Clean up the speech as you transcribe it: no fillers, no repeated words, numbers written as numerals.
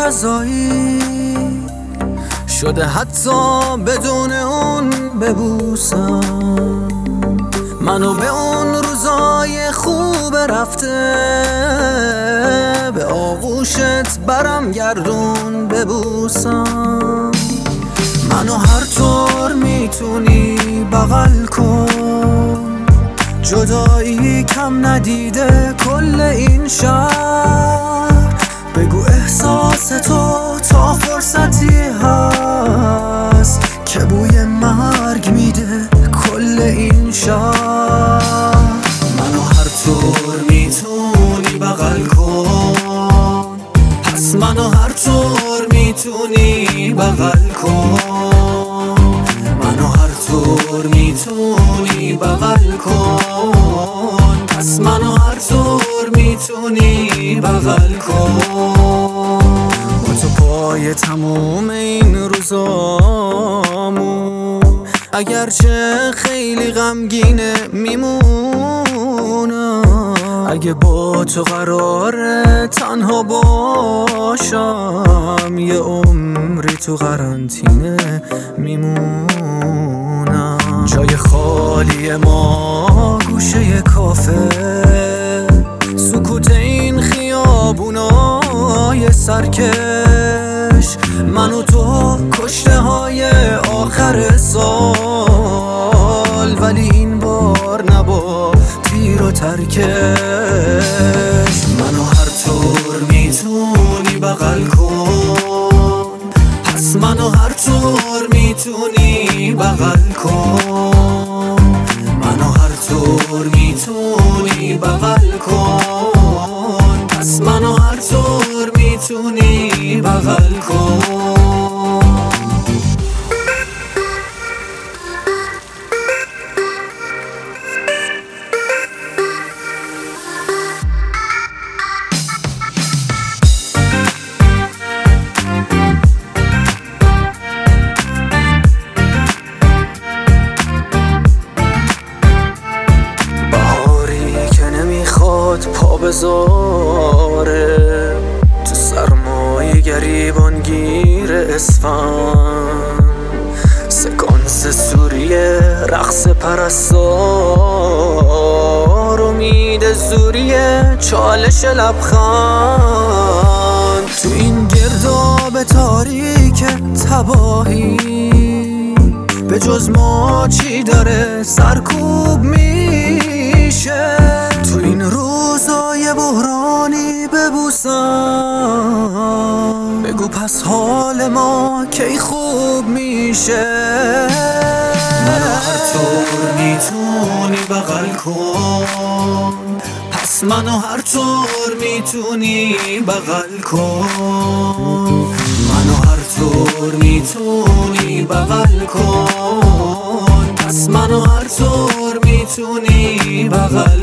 رضایی شده حتی بدون اون ببوسم. منو به اون روزای خوب رفته به آغوشت برم گردون ببوسم. منو هر طور میتونی بغل کن، جدایی کم ندیده کل این شهر. بگو احساس تو تا فرصتی هست که بوی مرگ میده کل این شهر. منو هر طور میتونی بغل کن، پس منو هر طور میتونی بغل کن. منو هر طور میتونی بغل کن، پس منو هر طور میتونی بغل کن. با تو پای تموم این روزامون، اگرچه خیلی غمگینه میمونم. اگه با تو قراره تنها باشم، یه عمری تو قرنطینه میمونم. جای خالی ما گوشه کافه، سکوت این خیابونای سرکش. من و تو کشته های آخر سال، ولی این بار نبا تیر و ترکش. منو هر طور میتونی بغل کن، پس منو هر طور میتونی بغل کن. منو هر طور میتونی بغل کن، پس منو هر طور میتونی بغل کن. پا بذاره تو سرمایه گریبانگیر اسفند، سکانس سوریه رقص پرستار، امید زوریه چالش لبخند. تو این گرداب تاریک تباهی به جز ما چی داره سرکوب میشه؟ تو این روزای بحرانی ببوسم، بگو پس حال ما کی خوب میشه؟ منو هر طور میتونی بغل کن، پس منو هر طور میتونی بغل کن. منو هر طور میتونی بغل کن، پس منو هر طور میتونی بغل